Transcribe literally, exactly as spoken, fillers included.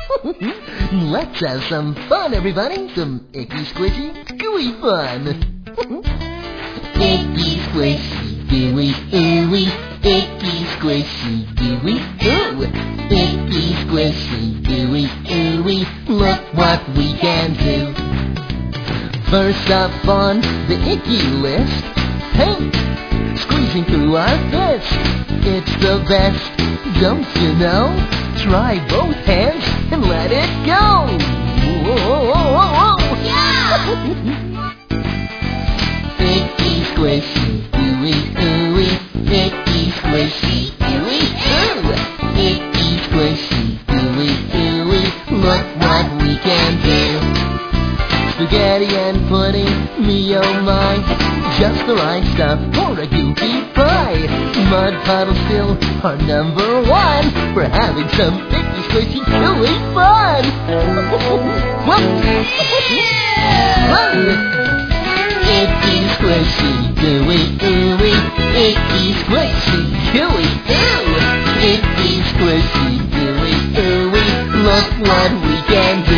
Let's have some fun, everybody. Some icky, squishy, gooey fun. Icky, squishy, gooey, ooey. Icky, squishy, gooey, ooh. Icky, squishy, gooey, ooey. Look what we can do. First up on the icky list, paint. Squeezing through our fist. It's the best, don't you know? Try both hands and let it go. Whoa, whoa, whoa, whoa. Yeah! Icky, squishy, gooey, ooey. Icky, squishy, gooey, ooh. Icky, squishy, gooey, ooey. Look what we can do. Spaghetti and pudding, me oh my. Just the right stuff for a goofy pie. Mud puddles still are number one for having some icky, squishy, gooey fun. Icky, squishy, gooey, ooey. Icky, squishy, gooey, ooh. Icky, squishy, gooey, ooey. Look what we can do.